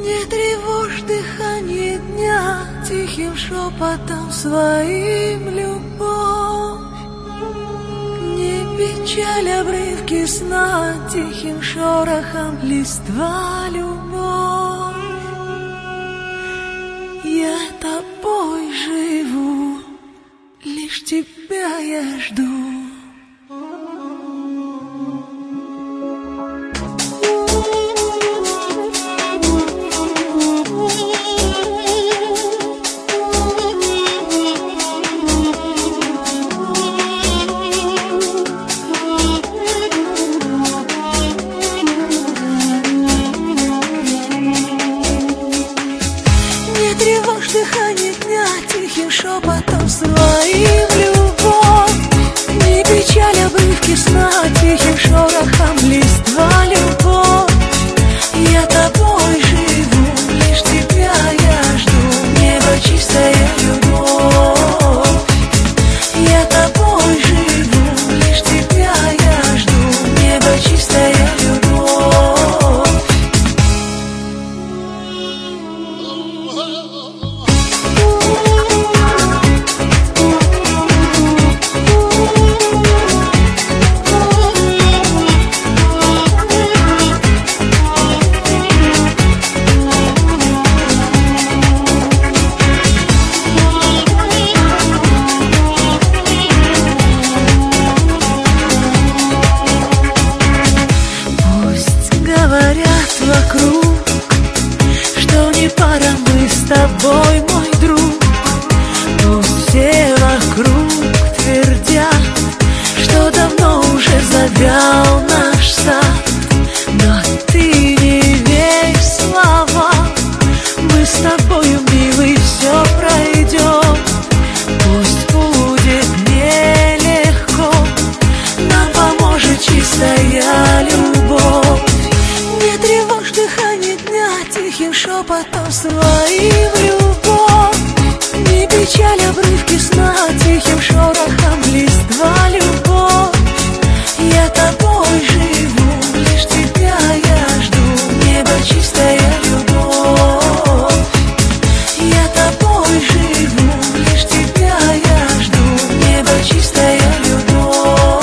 Не тревожь дыхание дня тихим шепотом своим, любовь. Не печаль обрывки сна тихим шорохом листва, любовь. Я тобой живу, лишь тебя я жду. Дыхание дня тихим шепотом своим, любовь. Не печаль обрывки сна тихим шорохом листва, любовь. Я тобой живу, лишь тебя я жду. Небо чистая любовь. Я тобой живу, лишь тебя я жду. Небо чистая любовь. Говорят вокруг, что не пара мы с тобой, мой друг. Пусть все вокруг твердят, что давно уже завял наш сад. Но ты не верь словам, мы с тобою, милый, все пройдем. Пусть будет нелегко, нам поможет чистая любовь. Не тревожь дыхание дня тихим шепотом своим, любовь. Не печаль обрывки сна тихим шорохом листва, любовь. Я тобой живу, лишь тебя я жду. Небо чистая любовь. Я тобой живу, лишь тебя я жду. Небо чистая любовь.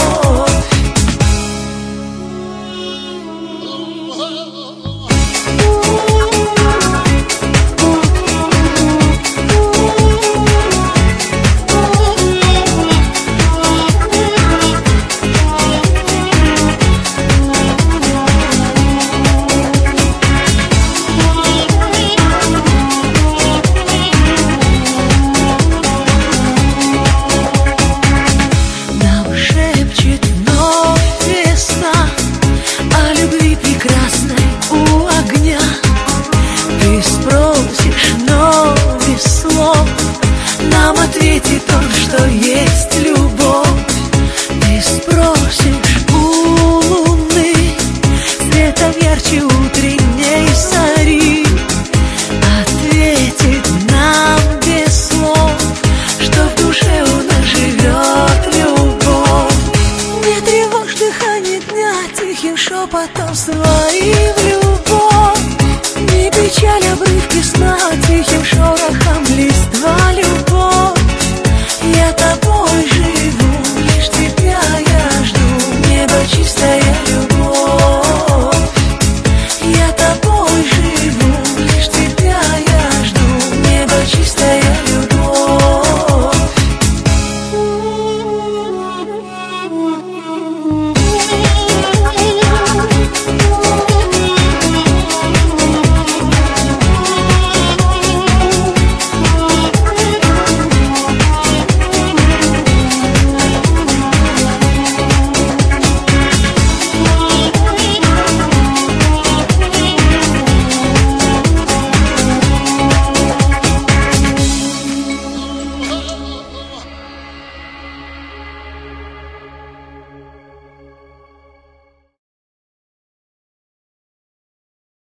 Нам ответит он, что есть любовь. Ты спросишь у луны, светом ярче утренней зари. Ответит нам без слов, что в душе у нас живет любовь. Не тревожь дыхание дня тихим шепотом своим, любовь. Не печаль обрывки сна тихим шорохом листва, любовь. Я тобой живу, лишь тебя я жду. Небо чистая любовь. Я тобой живу, лишь тебя я жду. Небо чистая любовь.